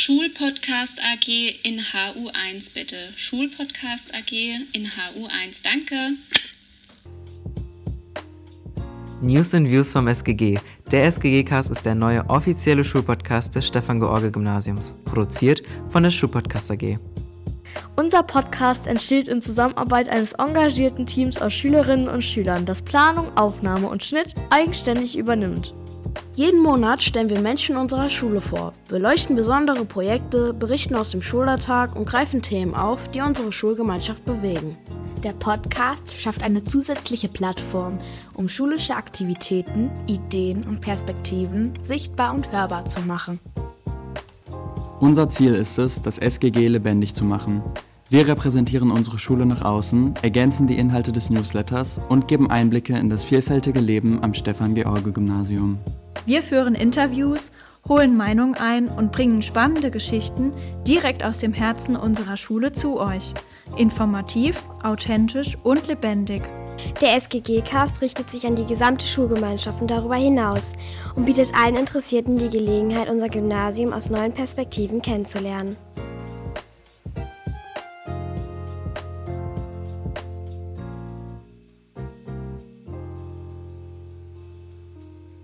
Schulpodcast AG in HU1 bitte. Schulpodcast AG in HU1, danke. News and Views vom SGG. Der SGG-Cast ist der neue offizielle Schulpodcast des Stefan-George-Gymnasiums, produziert von der Schulpodcast AG. Unser Podcast entsteht in Zusammenarbeit eines engagierten Teams aus Schülerinnen und Schülern, das Planung, Aufnahme und Schnitt eigenständig übernimmt. Jeden Monat stellen wir Menschen unserer Schule vor, beleuchten besondere Projekte, berichten aus dem Schulalltag und greifen Themen auf, die unsere Schulgemeinschaft bewegen. Der Podcast schafft eine zusätzliche Plattform, um schulische Aktivitäten, Ideen und Perspektiven sichtbar und hörbar zu machen. Unser Ziel ist es, das SGG lebendig zu machen. Wir repräsentieren unsere Schule nach außen, ergänzen die Inhalte des Newsletters und geben Einblicke in das vielfältige Leben am Stefan-George-Gymnasium. Wir führen Interviews, holen Meinungen ein und bringen spannende Geschichten direkt aus dem Herzen unserer Schule zu euch. Informativ, authentisch und lebendig. Der SGG-Cast richtet sich an die gesamte Schulgemeinschaft und darüber hinaus und bietet allen Interessierten die Gelegenheit, unser Gymnasium aus neuen Perspektiven kennenzulernen.